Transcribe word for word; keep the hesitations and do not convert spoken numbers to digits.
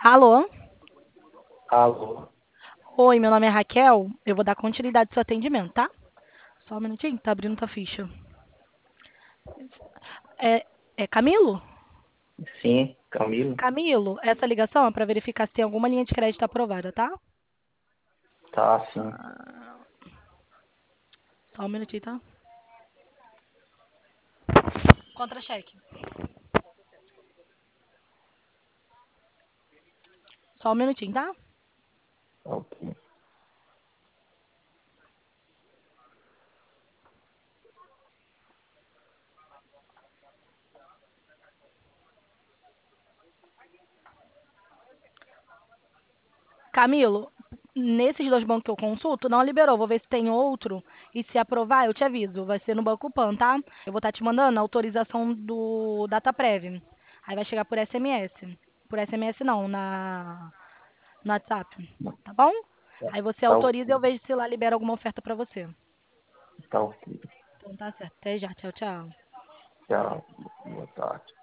Alô? Alô? Oi, meu nome é Raquel. Eu vou dar continuidade ao seu atendimento, tá? Só um minutinho, tá abrindo tua ficha. É, é Camilo? Sim, Camilo? Camilo, essa ligação é para verificar se tem alguma linha de crédito aprovada, tá? Tá, sim. Ah, só um minutinho, tá? Contra-cheque. Só um minutinho, tá? Ok. Camilo, nesses dois bancos que eu consulto, não liberou. Vou ver se tem outro. E se aprovar, eu te aviso. Vai ser no Banco Pan, tá? Eu vou estar te mandando a autorização do DataPrev. Aí vai chegar por S M S. Por S M S não, na, no WhatsApp. Tá bom? Tá, Aí você tá autoriza e eu ok. vejo se lá libera alguma oferta pra você. Tá ok. Então tá certo. Até já. Tchau, tchau. Tchau. Boa tarde.